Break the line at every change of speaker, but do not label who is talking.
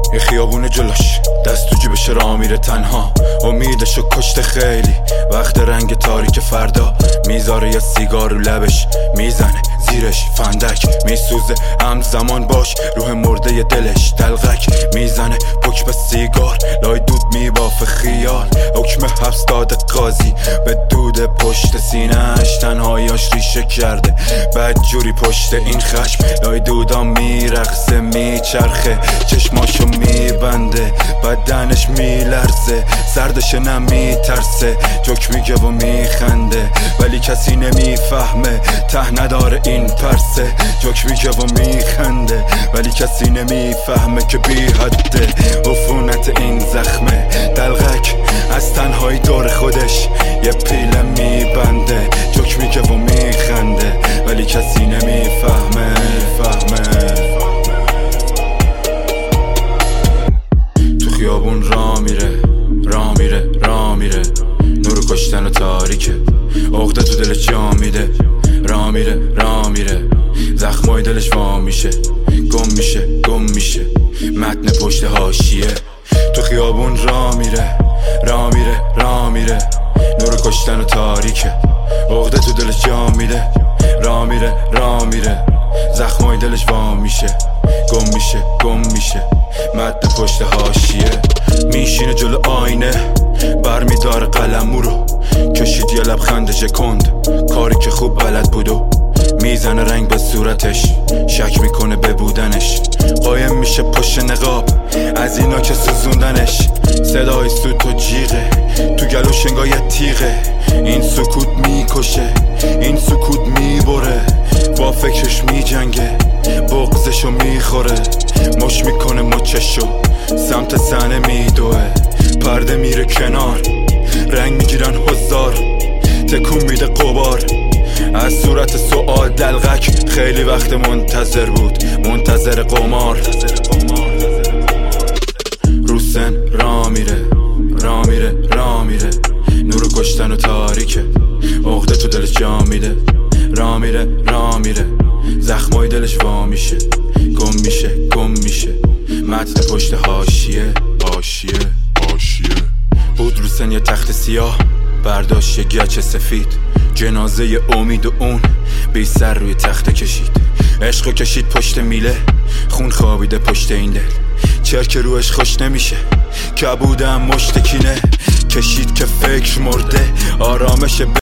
یه خیابون جلوش دست تو جیبش راه میره تنها، امیدشو کشته خیلی وقت، رنگ تاریک فردا میذاره یه سیگار رو لبش، میزنه زیرش فندک میسوزه همزمان باش روح مرده دلش، دلغک میزنه پک به سیگار لای دود میبافه خیال، حکم حبس داده قاضی به دود پشت سینهش، تنهاییاش ریشه کرده بدجوری پشت این خشم، لای دودا میرقصه میچرخه چشماشو میبنده بدنش میلرزه، سردش نمیترسه جوک میگه و میخنده ولی کسی نمیفهمه ته نداره این پرسه، جوک میگه و میخنده ولی کسی نمیفهمه که بی حده عفونت این زخمه، دلغک از تنهایی دور خودش یه پیله میبنده، جوک میگه و میخنده ولی کسی نمیفهمه. تو خیابون راه میره نور کشتن و تاریکه، عقده تو دلش جا میده، راه میره زخمای دلش وام میشه، گم میشه متن پشت حاشیه. تو خیابون راه میره نور کشتن و تاریکه، عقده تو دلش جا میده، راه میره زخمای دلش وام میشه، گم میشه متن پشت حاشیه. میشینه جلو آینه برمیداره قلمو رو، کشید یه لبخند ژکند کاری که خوب بلد بودو، میزنه رنگ به صورتش شک میکنه به بودنش، قایم میشه پشت نقاب از اینا که سوزوندنش، صدای سوت و جیغه تو گلوش انگار یه تیغه، این سکوت میکشه این سکوت میبره، با فکرش میجنگه بغضشو میخوره، مش میکنه مچشو سمت صحنه میدوه، پرده میره کنار رنگ میگیرن حضار، تکون میده غبار از صورت سوال، دلغک خیلی وقت منتظر بود منتظر قمار، روسن راه میره نور کشتن و تاریکه، عقده تو دلش جا میده، راه میره زخمای دلش وا میشه، گم میشه متن پشت حاشیه. بود روسن یه تخت سیاه برداشت یه گچ سفید، جنازه امید و اون بی سر روی تخت کشید، عشقو کشید پشت میله، خون خوابیده پشت این دل، چرک روش خوش نمیشه کبودم مشتکینه، کشید که فکر مرده آرامش